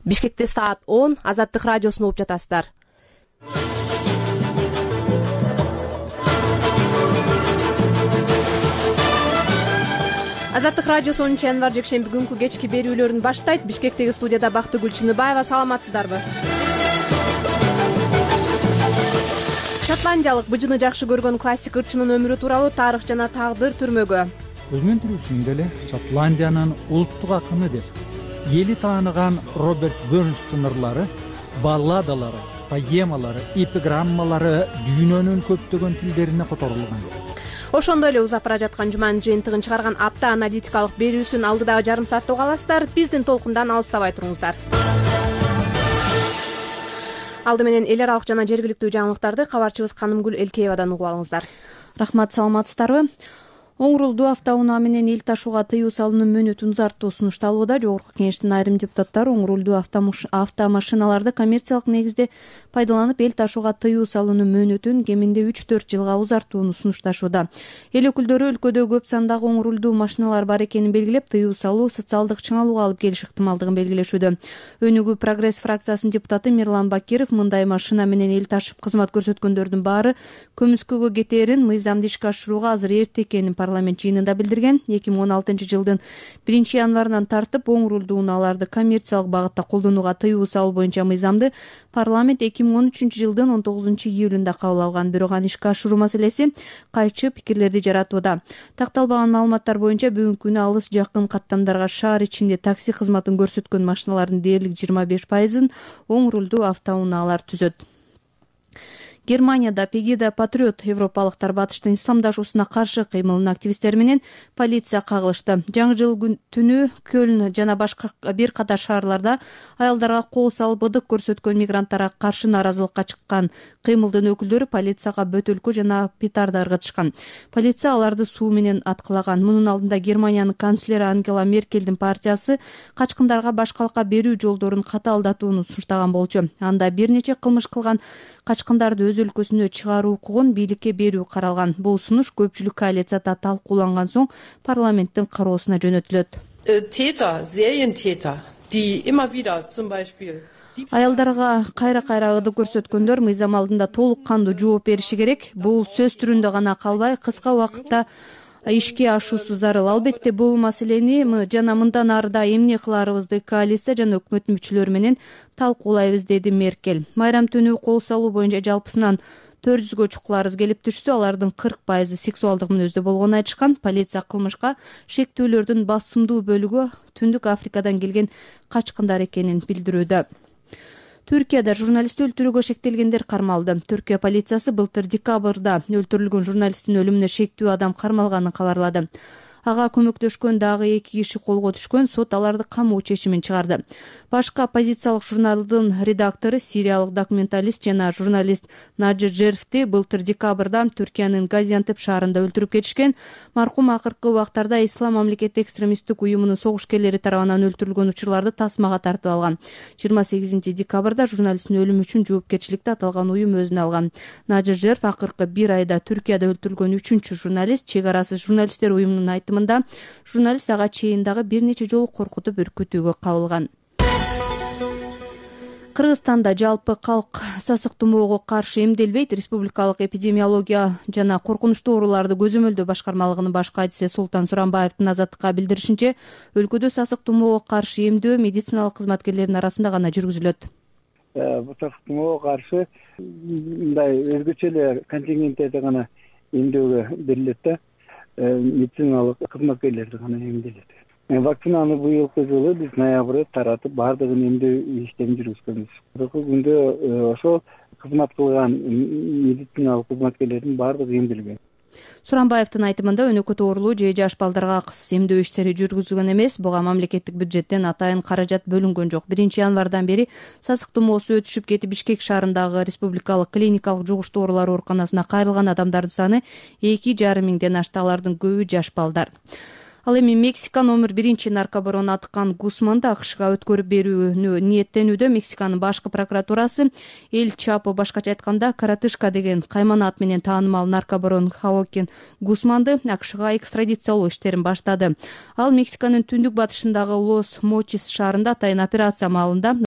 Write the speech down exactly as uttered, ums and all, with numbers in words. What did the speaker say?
Бишкекте саат он, Азаттык радиосун угуп жатасыздар. Азаттык радиосу онунчу январь жекшемби күнкү кечки берүүлөрүн баштайт. Бишкектеги студияда Бактыгүл Чыныбаева. Саламатсыздарбы? Шотландиялык быжыны жакшы көргөн классик ырчынын өмүрү тууралуу тарых жана тагдыр түрмөгө. Өзүнүн тирүүсүндө эле Шотландиянын улуттук акыны деп эли тааныган Роберт Бернстин ырлары, балладалары, поэмалары, эпиграммалары дүйнөнүн көптөгөн тилдерине которулган. Ошондой эле узап бара жаткан жуманын жыйынтыгын чыгарган апта аналитикалык берүүсүн алдыдагы жарым саатта уга аласыздар. Биздин толкундан алыстабай туруңуздар. Алды менен эл аралык жана жергиликтүү жаңылыктарды кабарчыбыз Канымгүл Элкеевадан угуп алыңыздар. Рахмат, саламатсыздарбы? Оң рулдуу автоунаа менен эл ташууга тыюу салуунун мөөнөтүн узартуу сунушталууда. Жогорку Кеңештин айрым депутаттары оң рулдуу автомашиналарды коммерциялык негизде пайдаланып эл ташууга тыюу салуунун мөөнөтүн кеминде үч төрт жылга узартууну сунушташууда. Эл өкүлдөрү өлкөдө көп сандагы оң рулдуу машиналар бар экенин белгилеп, тыюу салуу социалдык чыңалууга алып келиш ыктымалдыгын белгилешүүдө. Өнүгүү Прогресс фракциясынын депутаты Мирлан Бакиров мындай машина менен эл ташып кызмат көрсөткөндөрдүн баары көмүскөгө кетээрин, мыйзамды ишке ашырууга азыр эрте экенин парламент жыйынында билдирген. эки миң он алтынчы жылдын биринчи январынан тартып оң рулдуу унааларды коммерциялык багытта колдонууга тыюу салуу боюнча мыйзамды парламент эки миң он үчүнчү жылдын он тогузунчу июлунда кабыл алган. Бирок аны ишке ашыруу маселеси кайчы пикирлерди жаратууда. Такталбаган маалыматтар боюнча бүгүнкү күнү алыс жакын каттамдарга шаар ичинде такси кызматын көрсөткөн машиналардын дээрлик жыйырма беш пайызын оң рулдуу автоунаалар түзөт. Германияда Пегида Патриот европалыктар батыштын исламдашуусуна каршы кыймылынын активисттери менен полиция кагылышты. Жаңы жыл түнү Көлн жана башка бир катар шаарларда аялдарга кол салып ыдык көрсөткөн мигранттарга каршы нааразылыкка чыккан кыймылдын өкүлдөрү полицияга бөтөлкө жана петарда ыргытышкан. Полиция аларды суу менен аткылаган. Мунун алдында Германиянын канцлери Ангела Меркелдин партиясы качкындарга башкалыкка берүү жолдорун катаалдатууну сунуштаган болчу. Анда бир нече кылмыш кылган качкындарды өз өлкөсүнө чыгаруу укугун бийликке берүү каралган. Бул сунуш көпчүлүк коалицияда талкууланган соң парламенттин кароосуна жөнөтүлөт. Täter, Serientäter, die immer wieder zum Beispiel Аялдарга кайра-кайра ыдык көрсөткөндөр мыйзам алдында толук кандуу жооп бериши керек. Бул сөз түрүндө гана калбай, кыска убакытта ишке ашуусу зарыл. Албетте бул маселени жана мындан ары да эмне кыларыбызды коалиция жана өкмөттүн мүчөлөрү менен талкуулайбыз, деди Меркель. Майрам түнү кол салуу боюнча жалпысынан төрт жүзгө чукул арыз келип түшсө, алардын кырк пайызы сексуалдык мүнөздө болгонун айтышкан. Полиция кылмышка шектүүлөрдүн басымдуу бөлүгү Түндүк Африкадан келген качкындар экенин билдирүүдө. Түркияда журналистти өлтүрүүгө шектелгендер кармалды. Түркия полициясы былтыр декабрда өлтүрүлгөн журналисттин өлүмүнө шектүү адам кармалганын кабарлады. Ага көмөктөшкөн дагы эки киши колго түшкөн. Сот аларды камоо чечимин чыгарды. Башка оппозициялык журналдын редактору, сириялык документалист жана журналист Наджи Жерфти былтыр декабрда Түркиянын Газиантеп шаарында өлтүрүп кетишкен. Маркум акыркы убактарда Ислам мамлекети экстремисттик уюмунун согушкерлери тарабынан өлтүрүлгөн учурларды тасмага тартып алган. жыйырма сегизинчи декабрда журналисттин өлүмү үчүн жоопкерчиликти аталган уюм өзүнө алган. Наджи Жерф акыркы бир айда Түркияда өлтүрүлгөн үчүнчү журналист. Чек арасыз журналисттер уюмунун айтымында журналист ага чейин дагы бир нече жолу коркутуп үркүтүүгө кабылган. Кыргызстанда жалпы калк сасык тумоого каршы эмделбейт. Республикалык эпидемиология жана коркунучтуу ооруларды көзөмөлдөө башкармалыгынын баш кайдиси Султан Сурамбаевдин Азаттыкка билдиришинче, өлкөдө сасык тумоого каршы эмдөө медициналык кызматкерлердин арасында гана жүргүзүлөт. Сасык тумоого каршы мындай өзгөчө эле контингенттерди гана эмдөөгө берилет да. Медициналык кызматкерлерди гана эмделет. Вакцинаны быйылкы жылы биз ноябрда таратып баардыгын эмдөө иштерин жүргүзгөнбүз. Бирок күндө ошол кызмат кылган медициналык кызматкерлердин баардыгы эмделген. Сурамбаевдин айтымында өнөкөт оорулуу же жаш балдарга кыз эмдөө иштери жүргүзүлгөн эмес. Буга мамлекеттик бюджеттен атайын каражат бөлүнгөн жок. биринчи январдан бери сасык тумоосу өтүшүп кетип Бишкек шаарындагы республикалык клиникалык жугуштуу оорулар ооруканасына кайрылган адамдардын саны эки жарым миңден ашты. Алардын көбү жаш балдар. Ал эми Мексика номер биринчи наркобарон Аткан Гусманды АКШга өткөрүп берүүнү ниеттенүүдө. Мексиканын башкы прокуратурасы Эль Чапо, башкача айтканда Каратышка деген кайман ат менен таанымал наркобарон Хоакин Гусманды АКШга экстрадициялоо иштерин баштады. Ал Мексиканын түндүк батышындагы Лос Мочис шаарында атайын операция маалында